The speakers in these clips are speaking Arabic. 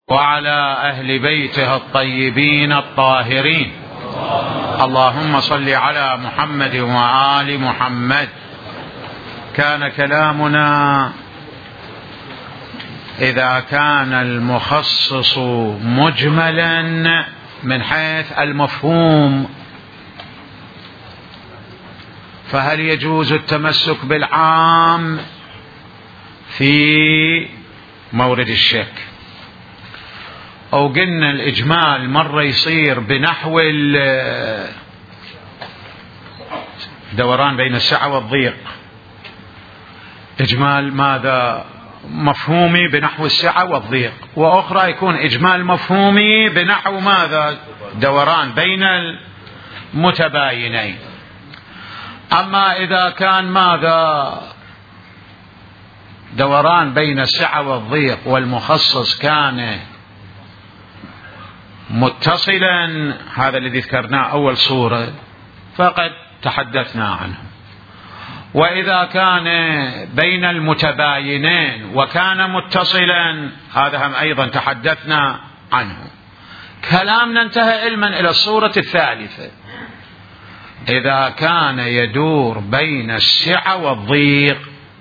وعلى أهل بيته الطيبين الطاهرين. اللهم صل على محمد وآل محمد. كان كلامنا إذا كان المخصص مجملا من حيث المفهوم، فهل يجوز التمسك بالعام في مورد الشك؟ أو قلنا الإجمال مرة يصير بنحو دوران بين السعة والضيق، إجمال ماذا مفهومي بنحو السعة والضيق، وأخرى يكون إجمال مفهومي بنحو ماذا دوران بين المتباينين. أما إذا كان ماذا دوران بين السعة والضيق والمخصص كان متصلا، هذا الذي ذكرناه أول صورة فقد تحدثنا عنه. وإذا كان بين المتباينين وكان متصلا، هذا هم أيضا تحدثنا عنه. كلامنا انتهى علما إلى الصورة الثالثة، إذا كان يدور بين السعة والضيق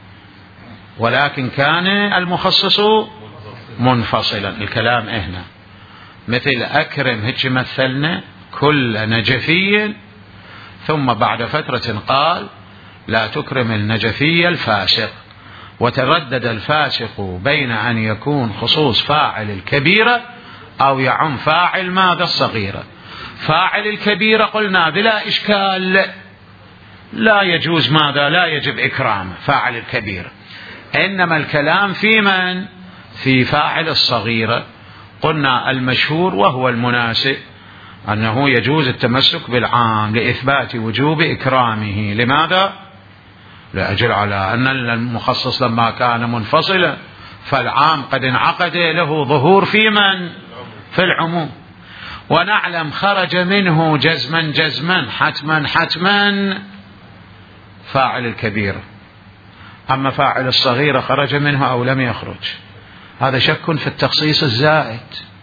ولكن كان المخصص منفصلا. الكلام هنا مثل أكرم، هيك مثلنا كل نجفي، ثم بعد فترة قال لا تكرم النجفي الفاسق، وتردد الفاسق بين أن يكون خصوص فاعل الكبيرة أو يعم فاعل ماذا الصغيرة. فاعل الكبيرة قلنا بلا إشكال لا يجوز ماذا لا يجب إكرامه فاعل الكبيرة، إنما الكلام في من؟ في فاعل الصغيرة. قلنا المشهور وهو المناسب أنه يجوز التمسك بالعام لإثبات وجوب إكرامه. لماذا؟ لأجل على أن المخصص لما كان منفصلا فالعام قد انعقد له ظهور في من؟ في العموم. ونعلم خرج منه جزما حتما فاعل الكبيرة، أما فاعل الصغيرة خرج منه أو لم يخرج. هذا شك في التخصيص الزائد،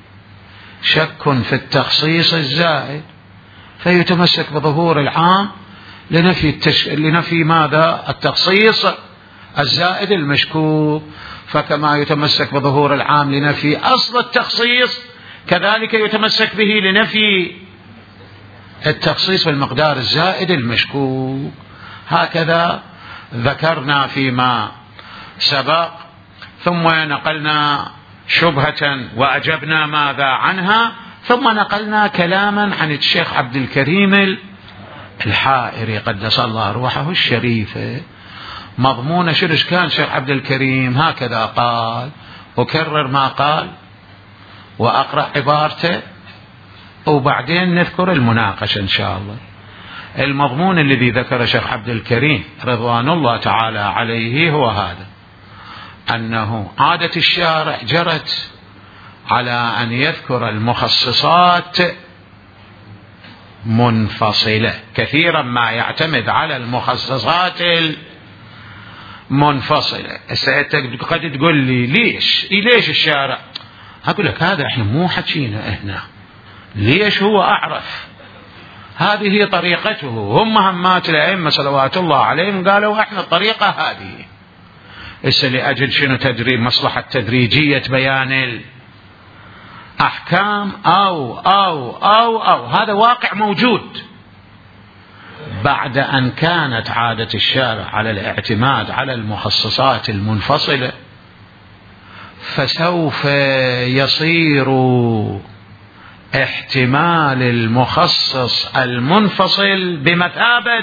شك في التخصيص الزائد، فيتمسك بظهور العام لنفي ماذا التخصيص الزائد المشكوك. فكما يتمسك بظهور العام لنفي أصل التخصيص، كذلك يتمسك به لنفي التخصيص بالمقدار الزائد المشكوك. هكذا ذكرنا فيما سبق، ثم نقلنا شبهة وأجبنا ماذا عنها، ثم نقلنا كلاما عن الشيخ عبد الكريم الحائري قدس الله روحه الشريفة. مضمون شرش كان شيخ عبد الكريم هكذا قال، وكرر ما قال وأقرأ عبارته وبعدين نذكر المناقشة إن شاء الله. المضمون الذي ذكر شيخ عبد الكريم رضوان الله تعالى عليه هو هذا، أنه عادة الشارع جرت على أن يذكر المخصصات منفصلة، كثيرا ما يعتمد على المخصصات المنفصلة. قد تقول لي ليش الشارع؟ أقول لك هذا احنا مو حكينا هنا، ليش هو أعرف، هذه طريقته. هم همات الأئمة صلوات الله عليهم قالوا احنا الطريقة هذه. لأجل شنو؟ تدري مصلحة تدريجية بيان الأحكام أو هذا واقع موجود. بعد أن كانت عادة الشارع على الاعتماد على المخصصات المنفصلة، فسوف يصير احتمال المخصص المنفصل بمثابة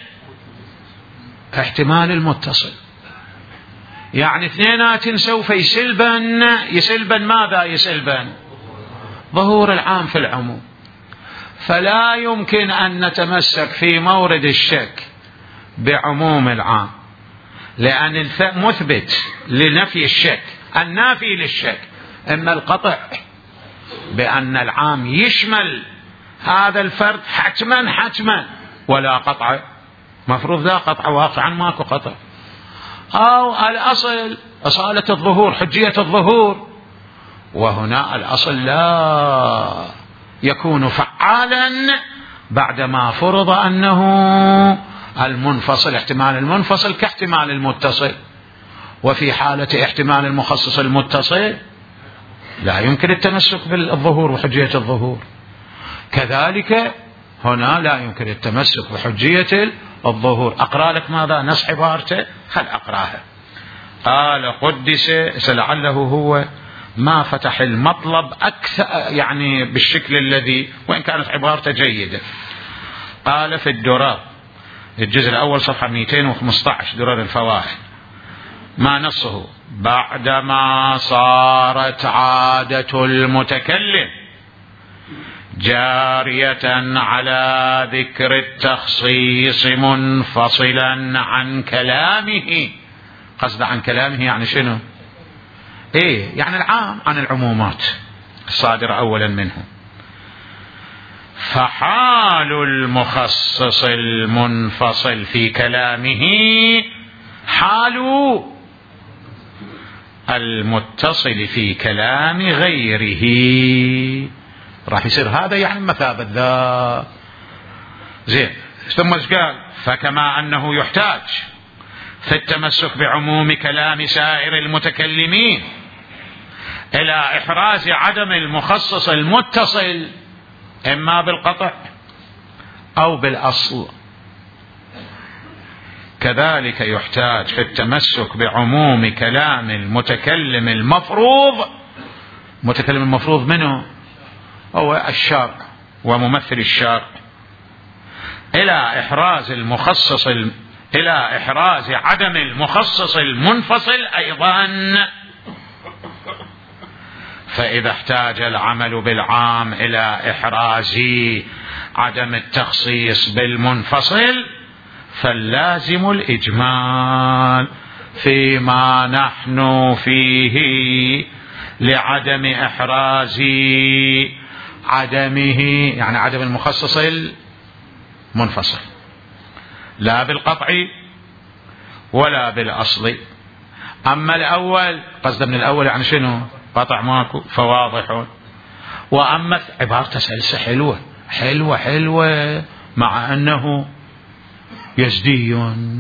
احتمال المتصل. يعني اثنينات سوف يسلبن ماذا؟ يسلبن ظهور العام في العموم. فلا يمكن أن نتمسك في مورد الشك بعموم العام، لأن مثبت لنفي الشك النافي للشك إما القطع بأن العام يشمل هذا الفرد حتما ولا قطع، مفروض لا قطع، واقعا ماكو قطع، أو الأصل أصالة الظهور حجية الظهور وهنا الأصل لا يكون فعالا بعدما فرض أنه المنفصل احتمال المنفصل كاحتمال المتصل، وفي حالة احتمال المخصص المتصل لا يمكن التمسك بالظهور وحجية الظهور، كذلك هنا لا يمكن التمسك بحجية الظهور. أقرأ لك ماذا نص عبارته، خل أقرأها. قال قدس، لعله هو ما فتح المطلب أكثر يعني بالشكل الذي، وإن كانت عبارته جيدة. قال في الدرر الجزء الأول صفحة 215 درر الفوائد، ما نصه: بعدما صارت عادة المتكلم جارية على ذكر التخصيص منفصلا عن كلامه. قصد عن كلامه يعني شنو؟ يعني العام عن العمومات الصادرة أولا منه. فحال المخصص المنفصل في كلامه حال المتصل في كلام غيره. راح يصير هذا يعني مثابة ذا. زين، ثم قال: فكما أنه يحتاج في التمسك بعموم كلام سائر المتكلمين إلى إحراز عدم المخصص المتصل إما بالقطع أو بالأصل، كذلك يحتاج في التمسك بعموم كلام المتكلم المفروض. متكلم المفروض منه هو الشرع وممثل الشرع، إلى إحراز عدم المخصص المنفصل أيضا. فإذا احتاج العمل بالعام إلى إحراز عدم التخصيص بالمنفصل فاللازم الإجمال فيما نحن فيه لعدم إحراز عدمه، يعني عدم المخصص المنفصل، لا بالقطع ولا بالأصل. أما الأول قصد من الأول يعني شنو؟ قطع ماكو فواضح. وأما عبارة سلسة حلوة حلوة حلوة مع أنه يزدي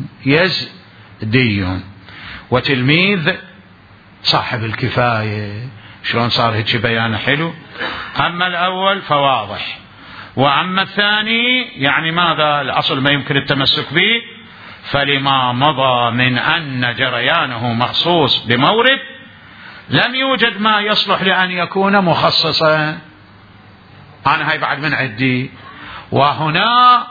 وتلميذ صاحب الكفاية. شلون صار هيك بيان حلو؟ أما الأول فواضح، وأما الثاني يعني ماذا؟ الأصل ما يمكن التمسك به، فلما مضى من أن جريانه مخصوص بمورد لم يوجد ما يصلح لأن يكون مخصصا. أنا هاي بعد من عدي. وهنا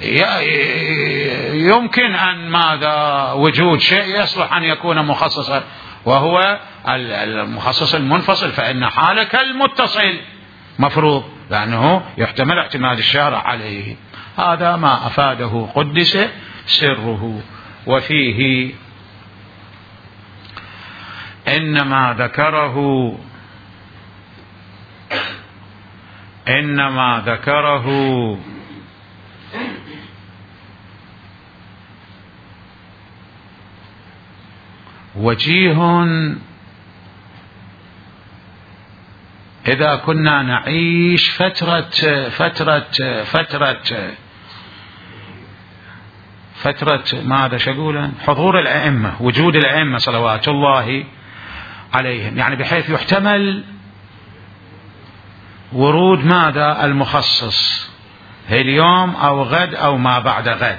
يمكن أن ماذا؟ وجود شيء يصلح أن يكون مخصصا، وهو المخصص المنفصل، فإن حالك المتصل مفروض لأنه يحتمل اعتماد الشارع عليه. هذا ما أفاده قدس سره. وفيه إنما ذكره وجيه إذا كنا نعيش فترة ماذا شقولا؟ حضور الأئمة، وجود الأئمة صلوات الله عليهم، يعني بحيث يحتمل ورود ماذا؟ المخصص اليوم أو غد أو ما بعد غد.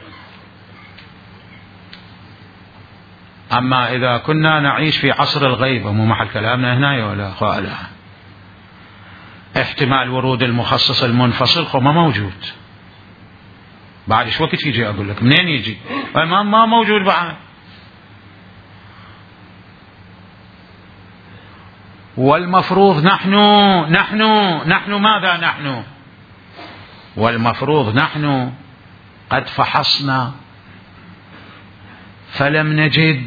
أما إذا كنا نعيش في عصر الغيبة، مو محل كلامنا هنا ولا خالة، احتمال ورود المخصص المنفصل ما موجود. بعد ايش وقت يجي؟ أقول لك منين يجي؟ ما موجود بعد. والمفروض نحن ماذا نحن؟ والمفروض نحن قد فحصنا فلم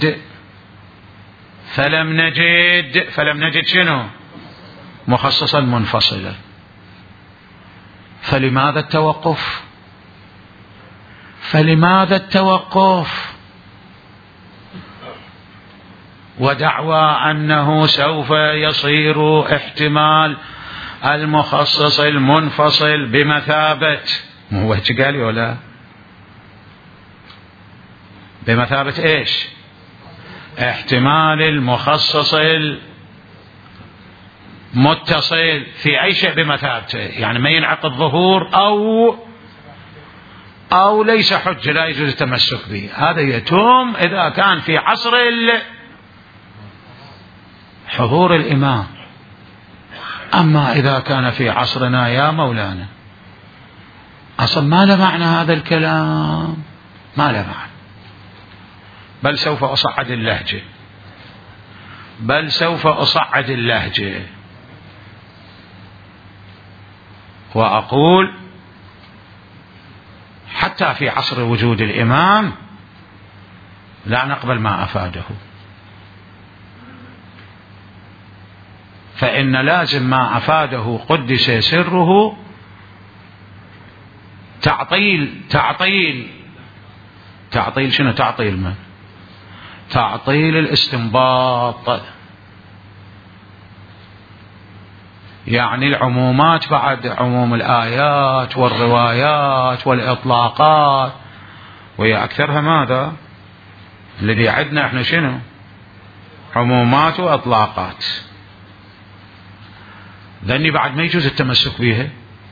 نجد شنو؟ مخصصا منفصلا. فلماذا التوقف؟ ودعوى أنه سوف يصير احتمال المخصص المنفصل بمثابة، هو هيك قال ولا بمثابة ايش؟ احتمال المخصص المتصل في أي شيء بمثابته، يعني ما ينعقد ظهور أو ليس حجة لا يجوز التمسك به. هذا يتم إذا كان في عصر حضور الإمام. أما إذا كان في عصرنا يا مولانا أصلا ما له معنى هذا الكلام، ما له معنى. بل سوف أصعد اللهجة وأقول حتى في عصر وجود الإمام لا نقبل ما أفاده، فإن لازم ما أفاده قدس سره تعطيل شنو تعطيل؟ من تعطيل الاستنباط، يعني العمومات بعد عموم الآيات والروايات والإطلاقات، وهي أكثرها ماذا؟ الذي عندنا احنا شنو؟ عمومات وإطلاقات. ذني بعد ما يجوز التمسك بها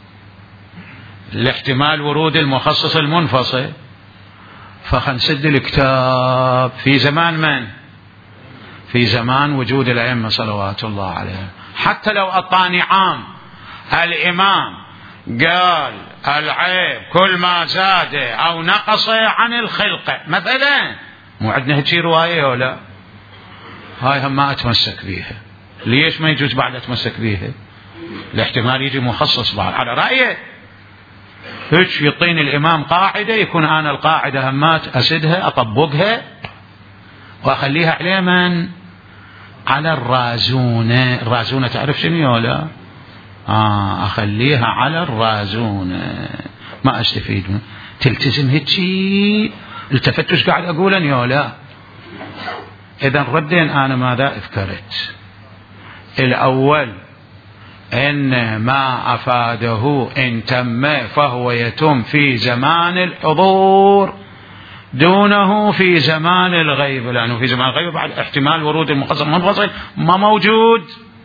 لاحتمال ورود المخصص المنفصل. فخنسد الكتاب في زمان من؟ في زمان وجود الأئمة صلوات الله عليهم. حتى لو أطاني عام الإمام قال العيب كل ما زاد أو نقص عن الخلقة مثلا، مو عندنا هيك رواية ولا؟ هاي هم ما أتمسك بيها. ليش ما يجوز بعد أتمسك بيها؟ الاحتمال يجي مخصص بعد على رأيه. هيك يعطيني الإمام قاعدة، يكون أنا القاعدة همات أسدها أطبقها وأخليها عليه من؟ على الرازونة تعرف شنو ولا؟ أخليها على الرازونة، ما أستفيد منه. تلتزم هيك التفتش قاعد أقول أن ولا؟ إذا ردين أنا ماذا اذكرت؟ الأول إن ما أفاده إن تم فهو يتم في زمان الحضور دونه في زمان الغيب، لأنه في زمان الغيب بعد احتمال ورود المخصص المنفصل ما موجود.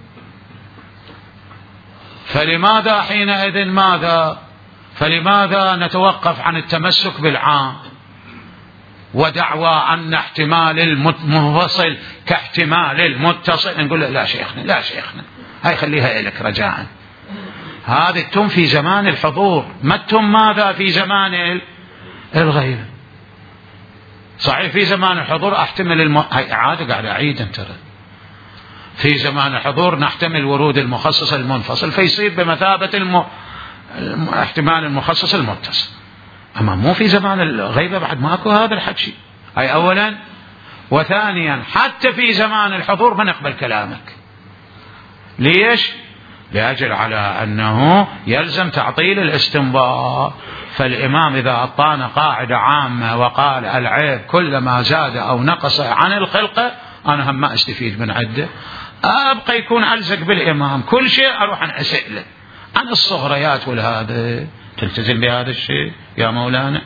فلماذا حينئذ فلماذا نتوقف عن التمسك بالعام ودعوى أن احتمال المنفصل كاحتمال المتصل؟ نقول لا شيخنا هاي خليها إلك رجاء. هذه تم في زمان الحضور، ما تم ماذا في زمان الغيب. صحيح في زمان الحضور احتمل هاي إعادة قاعد أعيد ترى. في زمان الحضور نحتمل ورود المخصص المنفصل فيصير بمثابة احتمال المخصص المتصل. أما مو في زمان الغيبة بعد ماكو هذا الحكي. هاي أولا. وثانيا حتى في زمان الحضور ما نقبل كلامك. ليش؟ لأجل على أنه يلزم تعطيل الاستنباط. فالإمام إذا أعطانا قاعدة عامة وقال العيب كلما زاد أو نقص عن الخلقة، أنا هم ما أستفيد من عده، أبقى يكون ألزق بالإمام كل شيء أروح أن أسأله عن الصغريات والهذا. تلتزم بهذا الشيء يا مولانا؟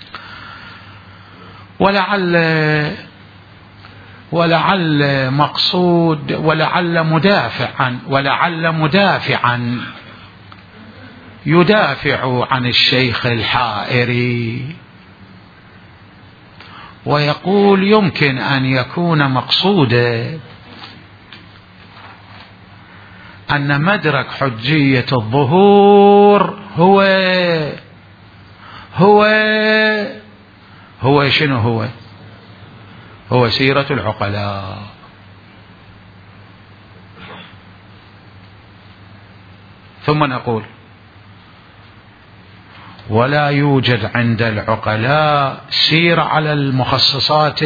ولعل مقصود ولعل مدافعا يدافع عن الشيخ الحائري ويقول يمكن أن يكون مقصودا أن مدرك حجية الظهور هو شنو؟ هو سيرة العقلاء. ثم نقول ولا يوجد عند العقلاء سيرة على المخصصات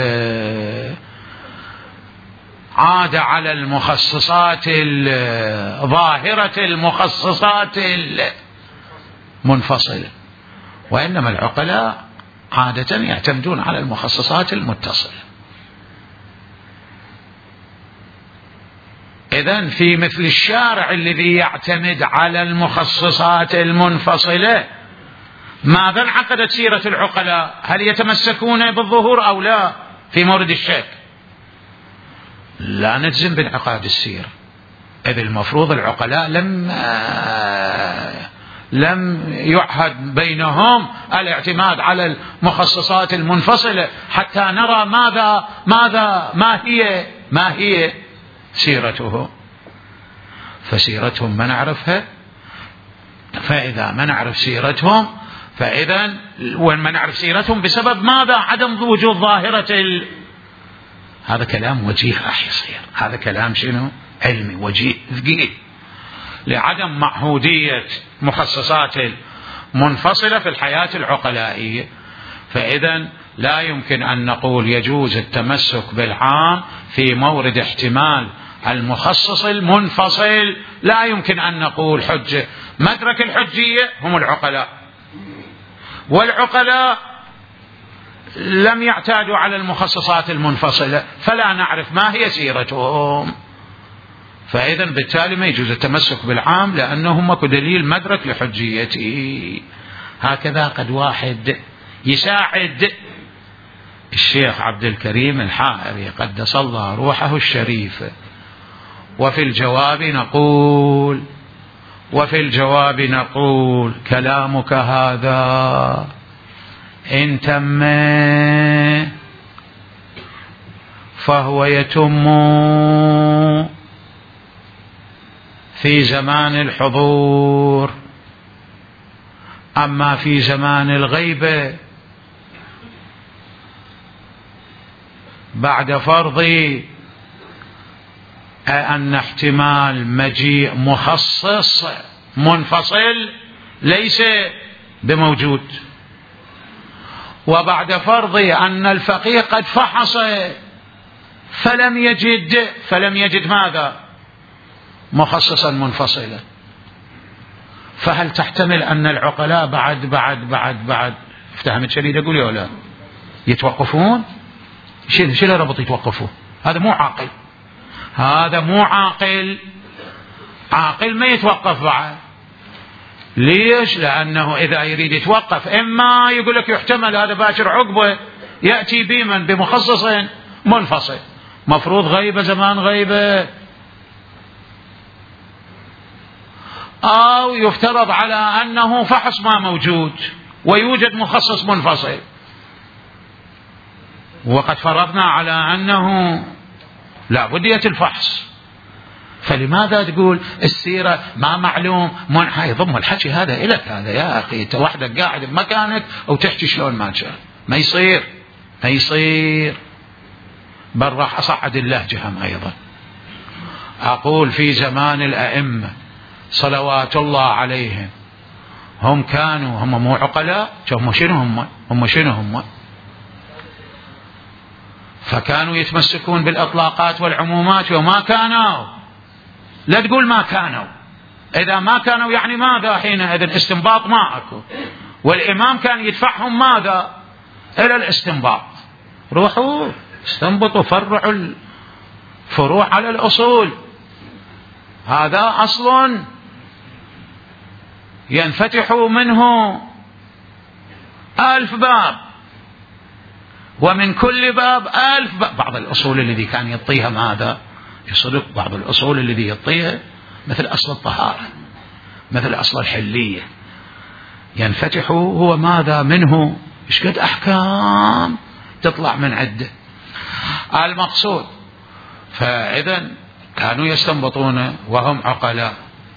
عادة على المخصصات ظاهرة المخصصات المنفصلة، وإنما العقلاء عادة يعتمدون على المخصصات المتصلة. إذن في مثل الشارع الذي يعتمد على المخصصات المنفصلة، ماذا انعقدت سيرة العقلاء؟ هل يتمسكون بالظهور أو لا في مورد الشك؟ لا نجزم بانعقاد السيرة، إذ المفروض العقلاء لم يعهد بينهم الاعتماد على المخصصات المنفصلة حتى نرى ما هي سيرته. فسيرتهم ما نعرفها، فإذا ما نعرف سيرتهم فإذا وما نعرف سيرتهم بسبب ماذا؟ عدم وجود ظاهرة هذا كلام وجيه راح يصير، هذا كلام شنو؟ علمي وجيه ثقيل، لعدم معهودية مخصصات منفصلة في الحياة العقلائية. فإذا لا يمكن أن نقول يجوز التمسك بالعام في مورد احتمال المخصص المنفصل، لا يمكن أن نقول حجة. مدرك الحجية هم العقلاء، والعقلاء لم يعتادوا على المخصصات المنفصلة، فلا نعرف ما هي سيرتهم. فإذا بالتالي ما يجوز التمسك بالعام لأنه ماكو دليل مدرك لحجيته. هكذا قد واحد يساعد الشيخ عبد الكريم الحائري قدس الله روحه الشريفة. وفي الجواب نقول كلامك هذا إن تم فهو يتم في زمان الحضور، أما في زمان الغيبة بعد فرض أن احتمال مجيء مخصص منفصل ليس بموجود، وبعد فرض أن الفقيه قد فحص فلم يجد ماذا؟ مخصصا منفصلا. فهل تحتمل أن العقلاء بعد افتهمت شديد أقول يا لا يتوقفون؟ شيل ربط يتوقفوا؟ هذا مو عاقل، عاقل ما يتوقف بعد. ليش؟ لأنه إذا يريد يتوقف إما يقول لك يحتمل هذا باكر عقبه يأتي بمخصص منفصل، مفروض غيبة زمان غيبة، أو يفترض على أنه فحص ما موجود ويوجد مخصص منفصل، وقد فرضنا على أنه لا بدية الفحص. فلماذا تقول السيرة ما معلوم؟ يضم الحكي هذا إلك هذا يا أخي، أنت وحدك قاعد بمكانك أو تحكي شلون ما شاء، ما يصير. بل راح أصعد اللهجة هم أيضا، أقول في زمان الأئمة صلوات الله عليهم هم مو عقلاء، هم شنو فكانوا يتمسكون بالإطلاقات والعمومات، وما كانوا، لا تقول ما كانوا، إذا ما كانوا يعني ماذا حينئذ؟ استنباط ما أكو، والإمام كان يدفعهم ماذا؟ إلى الاستنباط. روحوا استنبطوا، فرعوا الفروع على الأصول، هذا أصل ينفتح منه 1000 باب، ومن كل باب 1000 باب. بعض الأصول الذي كان يعطيها ماذا؟ يصدق بعض الأصول الذي يعطيها مثل أصل الطهارة، مثل أصل الحلية، ينفتح هو ماذا منه؟ إيش قد أحكام تطلع من عده المقصود. فإذا كانوا يستنبطون وهم عقلاء،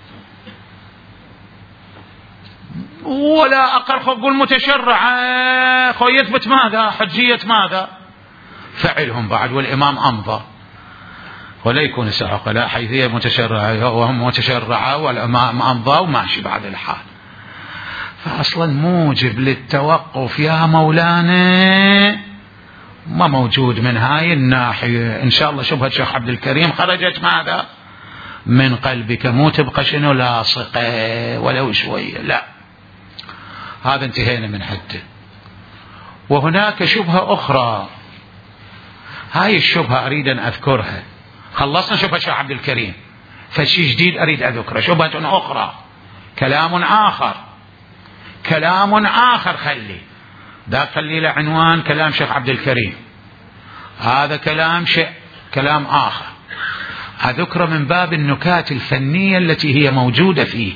ولا أقل قول متشرع يثبت ماذا؟ حجية ماذا؟ فعلهم بعد، والإمام أمضى، ولا يكون عقلاء حيثية متشرعة وهم متشرعة والإمام أمضى وماشي بعد الحال. فأصلا موجب للتوقف يا مولانا ما موجود من هاي الناحية. إن شاء الله شبهة الشيخ عبد الكريم خرجت ماذا؟ من قلبك، مو تبقى شنو لاصقة ولو شوية، لا، هذا انتهينا من حده. وهناك شبهة أخرى، هاي الشبهة أريد أن أذكرها. خلصنا شبهة الشيخ عبد الكريم، فشي جديد أريد أذكره، شبهة أخرى، كلام آخر، كلام آخر، خلي له عنوان كلام شيخ عبد الكريم، هذا كلام آخر أذكره من باب النكات الفنية التي هي موجودة فيه.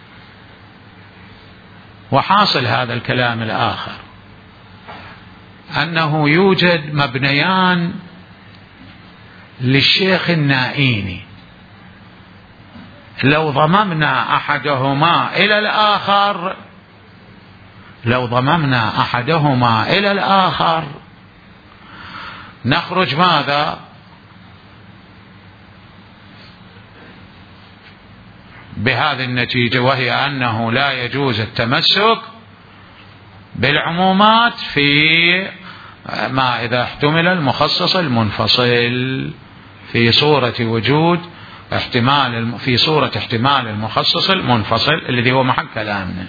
وحاصل هذا الكلام الآخر أنه يوجد مبنيان للشيخ النائيني، لو ضممنا أحدهما إلى الآخر نخرج ماذا؟ بهذه النتيجة، وهي أنه لا يجوز التمسك بالعمومات في ما إذا احتمل المخصص المنفصل في صورة وجود في صورة احتمال المخصص المنفصل الذي هو محل كلامنا.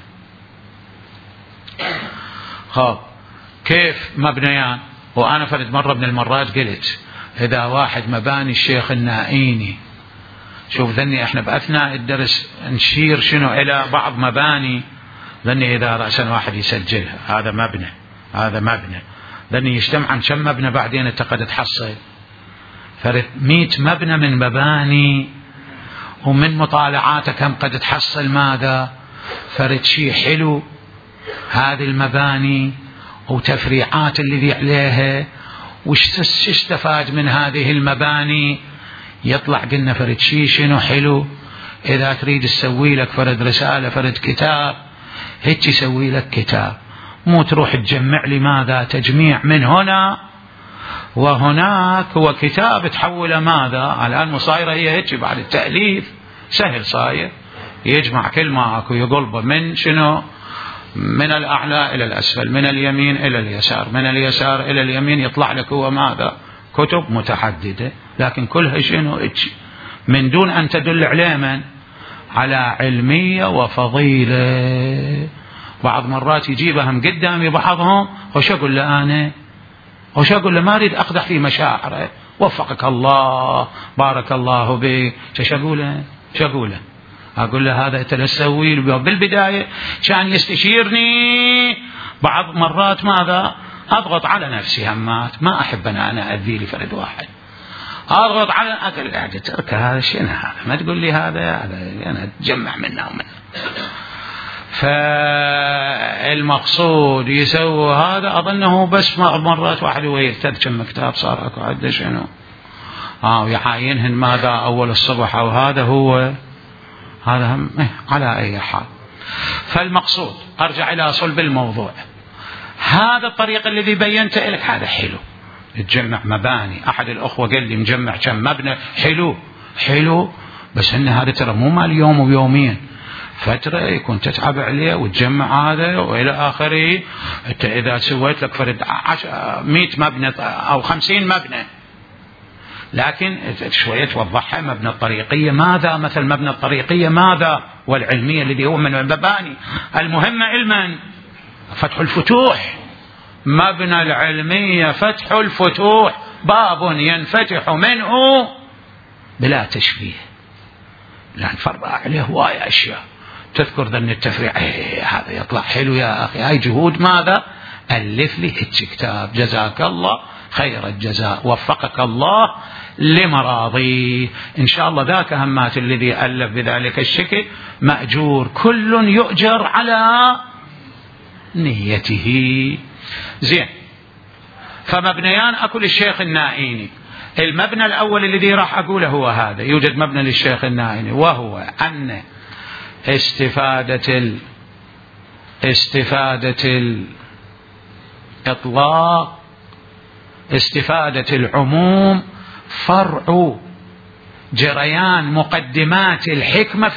كيف مبنيان؟ وأنا فرد مرة من المرات قلت إذا واحد مباني الشيخ النائيني، شوف ذني احنا بأثناء الدرس نشير شنو إلى بعض مباني، ذني إذا رأسا واحد يسجلها هذا مبنى ذني يجتمع عن كم مبنى بعدين انت قد تحصل فرد 100 مبنى من مباني، ومن مطالعاته كم قد تحصل ماذا؟ فرد شيء حلو هذه المباني وتفريعات الذي عليها، وش استفاد من هذه المباني؟ يطلع قلنا فرد شيء شنو حلو. إذا تريد تسوي لك فرد رسالة فرد كتاب هيك يسوي لك كتاب، مو تروح تجمع لي ماذا؟ تجميع من هنا وهناك، هو كتاب تحوله ماذا؟ الآن مصايرة هي هيك بعد التأليف سهل صاير، يجمع كل ما أكو يقلبه من شنو؟ من الأعلى إلى الأسفل، من اليمين إلى اليسار، من اليسار إلى اليمين، يطلع لك هو ماذا؟ كتب متعددة، لكن كلها شنو؟ من دون أن تدل عليه من؟ على علمية وفضيلة. بعض مرات يجيبها من قدامي بعضهم، وش أقول له أنا؟ وش أقول له؟ ما أريد أقدح في مشاعره، وفقك الله بارك الله بك، شو أقوله؟ أقول له هذا تسوي بالبداية كان يستشيرني، بعض مرات ماذا؟ أضغط على نفسي همات، ما أحب أنا أذي لي فرد واحد، أضغط على أقل أعجب ترك هذا الشيء، هذا ما تقول لي هذا أنا أتجمع منه ومنه. فالمقصود يسوي هذا، أظنه بس مرات واحد ويرتد كم كتاب صار أكو عدة شنو ويعاينهن ماذا أول الصبح، أو هذا هو هذا هم على أي حال. فالمقصود أرجع إلى صلب الموضوع، هذا الطريق الذي بينته لك هذا حلو، تجمع مباني. أحد الأخوة قال لي مجمع كم مبنى حلو، بس إن هذا ترى مو مال يوم ويومين، فترة يكون تتعب عليه وتجمع هذا وإلى آخره. أنت إذا سويت لك فرد 100 مبنى أو 50 مبنى، لكن شوية توضحها. مبنى الطريقية ماذا؟ مثل مبنى الطريقية ماذا؟ والعلمية الذي هو من المباني المهمة علما فتح الفتوح. مبنى العلمية فتح الفتوح، باب ينفتح منه بلا تشبيه، لأن فرع عليه هواية أشياء تذكر ذن التفريع، هذا يطلع حلو يا أخي، هاي جهود ماذا؟ ألف لي هيك كتاب، جزاك الله خير الجزاء، وفقك الله لمراضي إن شاء الله. ذاك همات الذي ألف بذلك الشكل مأجور، كل يؤجر على نيته. زين، فمبنيان أكل الشيخ النائيني. المبنى الأول الذي راح أقوله هو هذا، يوجد مبنى للشيخ النائيني، وهو أن استفادة العموم فرع جريان مقدمات الحكمة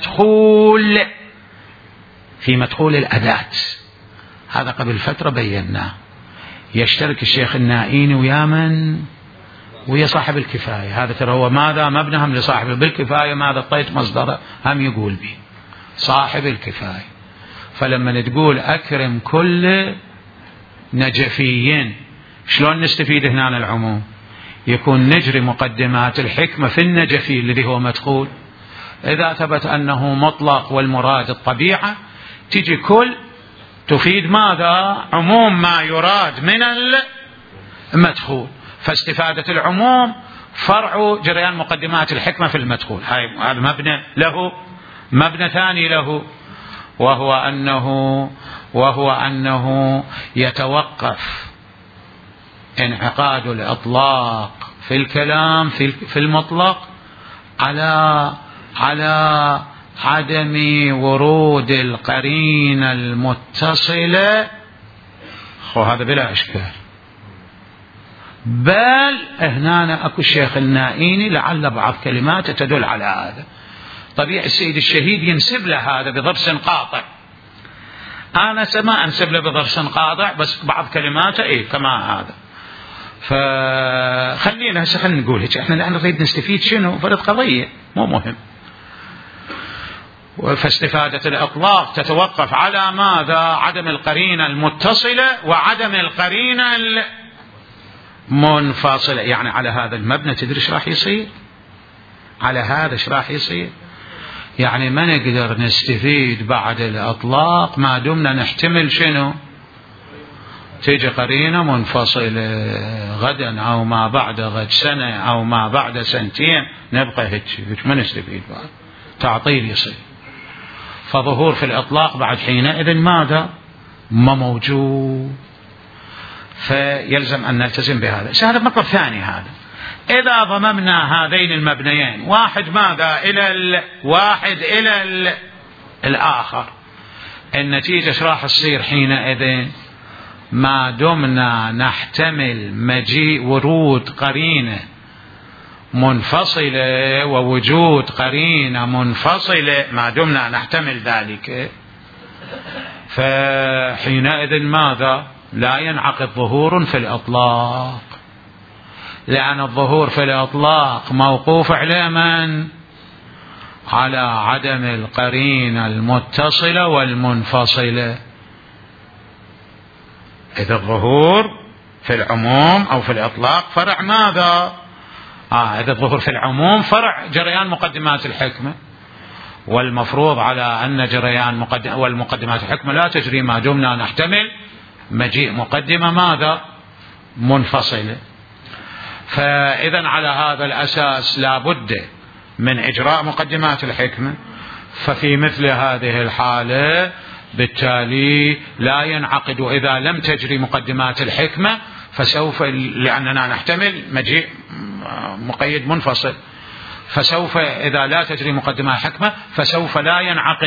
في مدخول الأداة. هذا قبل فترة بيناه. يشترك الشيخ النائيني ويا صاحب الكفاية، هذا ترى هو ماذا؟ مبنهم لصاحبه بالكفاية، ماذا طيت مصدره هم يقول به صاحب الكفاية. فلما تقول أكرم كل نجفيين، شلون نستفيد هنا عن العموم؟ يكون نجري مقدمات الحكمة في النجفي الذي هو مدخول إذا ثبت أنه مطلق والمراد الطبيعة تجي كل تفيد ماذا؟ عموم ما يراد من المدخول. فاستفادة العموم فرع جريان مقدمات الحكمة في المدخول. هذا مبنى له، مبنى ثاني له، وهو أنه يتوقف انعقاد الإطلاق في الكلام في المطلق على عدم ورود القرينة المتصلة، وهذا بلا إشكال. بل هنا أكو الشيخ النائيني لعل بعض كلماته تدل على هذا. طبيعي السيد الشهيد ينسب له هذا بضرس قاطع، أنا ما أنسب له بضرس قاطع، بس بعض كلماته كما هذا. فخلينا هسه خلينا نقول هيك، احنا نريد نستفيد شنو؟ فرض قضية مو مهم. فاستفادة الإطلاق تتوقف على ماذا؟ عدم القرينة المتصلة وعدم القرينة المنفصلة. يعني على هذا المبنى تدري ايش راح يصير؟ على هذا ايش راح يصير؟ يعني ما نقدر نستفيد بعد الإطلاق ما دمنا نحتمل شنو؟ تيجي قرينة منفصلة غدا أو ما بعد غد سنة أو ما بعد سنتين، نبقى هيك ما نستفيد بعد، تعطيل يصير. فظهور في الإطلاق بعد حينئذ ماذا؟ ما موجود. فيلزم أن نلتزم بهذا. هذا مطلب ثاني. هذا إذا ضممنا هذين المبنيين واحد ماذا واحد إلى الآخر، النتيجة ايش راح تصير حينئذ؟ ما دمنا نحتمل مجيء ورود قرينة منفصلة ووجود قرينة منفصلة، ما دمنا نحتمل ذلك، فحينئذ ماذا؟ لا ينعقد ظهور في الإطلاق، لأن الظهور في الإطلاق موقوف على من؟ على عدم القرينة المتصلة والمنفصلة. إذا الظهور في العموم أو في الإطلاق فرع ماذا؟ إذا الظهور في العموم فرع جريان مقدمات الحكمة، والمفروض على أن جريان والمقدمات الحكمة لا تجري ما دمنا نحتمل مجيء مقدمة ماذا؟ منفصلة. فإذا على هذا الأساس لا بد من إجراء مقدمات الحكمة. ففي مثل هذه الحالة بالتالي لا ينعقد إذا لم تجري مقدمات الحكمة، فسوف لأننا نحتمل مجيء مقيد منفصل، فسوف إذا لا تجري مقدمات الحكمة فسوف لا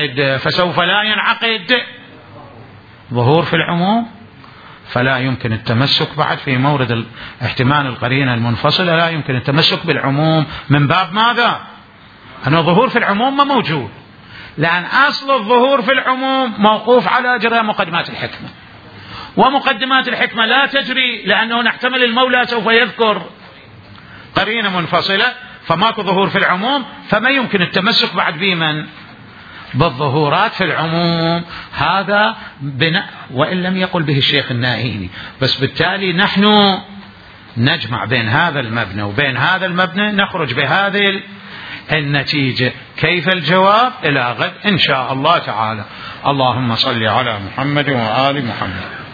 ينعقد ظهور في العموم، فلا يمكن التمسك بعد في مورد احتمال القرينة المنفصلة، لا يمكن التمسك بالعموم من باب ماذا؟ أن الظهور في العموم ما موجود، لأن أصل الظهور في العموم موقوف على جريان مقدمات الحكمة، ومقدمات الحكمة لا تجري لأنه نحتمل المولى سوف يذكر قرينة منفصلة، فماكو ظهور في العموم، فما يمكن التمسك بعد بمن؟ بالظهورات في العموم. هذا بناء وإن لم يقل به الشيخ النائيني، بس بالتالي نحن نجمع بين هذا المبنى وبين هذا المبنى، نخرج بهذه النتيجة. كيف الجواب؟ إلى غد إن شاء الله تعالى. اللهم صل على محمد وآل محمد.